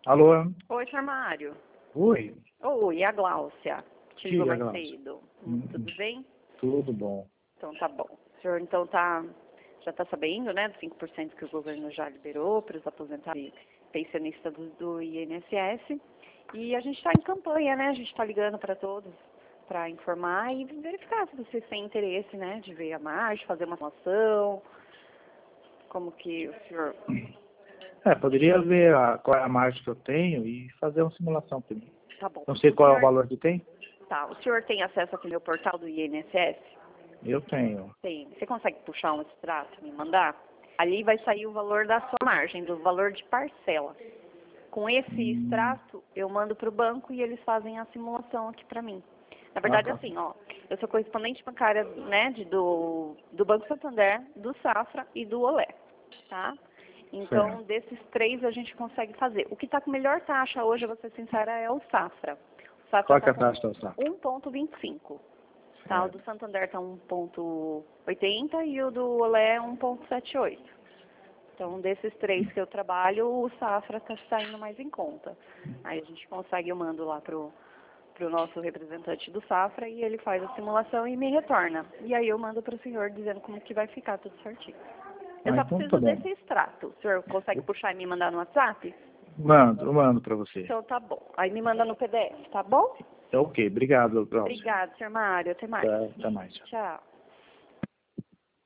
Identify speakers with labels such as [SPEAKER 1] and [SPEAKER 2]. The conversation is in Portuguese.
[SPEAKER 1] Alô?
[SPEAKER 2] Oi, senhor Mário.
[SPEAKER 1] Oi.
[SPEAKER 2] Oi, a Gláucia. Te ligou mais
[SPEAKER 1] Gláucia.
[SPEAKER 2] cedo. Tudo bem?
[SPEAKER 1] Tudo bom.
[SPEAKER 2] Então tá bom. O senhor então já está sabendo, né, dos 5% que o governo já liberou para os aposentados e pensionistas do INSS. E a gente está em campanha, né? A gente está ligando para todos para informar e verificar se vocês têm interesse, né, de ver a marcha, fazer uma ação. Como que o senhor...
[SPEAKER 1] Poderia ver qual é a margem que eu tenho e fazer uma simulação para mim.
[SPEAKER 2] Tá bom.
[SPEAKER 1] Não sei qual é o valor que tem?
[SPEAKER 2] Tá, o senhor tem acesso aqui no meu portal do INSS?
[SPEAKER 1] Eu tenho.
[SPEAKER 2] Tem. Você consegue puxar um extrato e me mandar? Ali vai sair o valor da sua margem, do valor de parcela. Com esse extrato, eu mando para o banco e eles fazem a simulação aqui para mim. Na verdade,
[SPEAKER 1] tá.
[SPEAKER 2] assim, ó, eu sou correspondente bancária, né, do Banco Santander, do Safra e do Olé, tá? Então,
[SPEAKER 1] Certo.
[SPEAKER 2] desses três a gente consegue fazer. O que está com melhor taxa hoje, vou ser sincera, é o Safra. O Safra
[SPEAKER 1] Qual que é
[SPEAKER 2] está
[SPEAKER 1] a
[SPEAKER 2] com
[SPEAKER 1] taxa do saco?
[SPEAKER 2] 1,25. Tá, o
[SPEAKER 1] Certo.
[SPEAKER 2] do Santander está 1,80 e o do Olé 1,78. Então, desses três que eu trabalho, o Safra está saindo mais em conta. Aí a gente consegue, eu mando lá pro nosso representante do Safra e ele faz a simulação e me retorna. E aí eu mando para o senhor dizendo como que vai ficar tudo certinho. Eu só
[SPEAKER 1] Então
[SPEAKER 2] preciso
[SPEAKER 1] tá bom.
[SPEAKER 2] desse extrato. O senhor consegue puxar e me mandar no WhatsApp?
[SPEAKER 1] Eu mando para você.
[SPEAKER 2] Então tá bom. Aí me manda no PDF, tá bom?
[SPEAKER 1] Ok, obrigado, Gláucia.
[SPEAKER 2] Obrigada, senhor Mário. Até mais.
[SPEAKER 1] Até mais.
[SPEAKER 2] Tchau.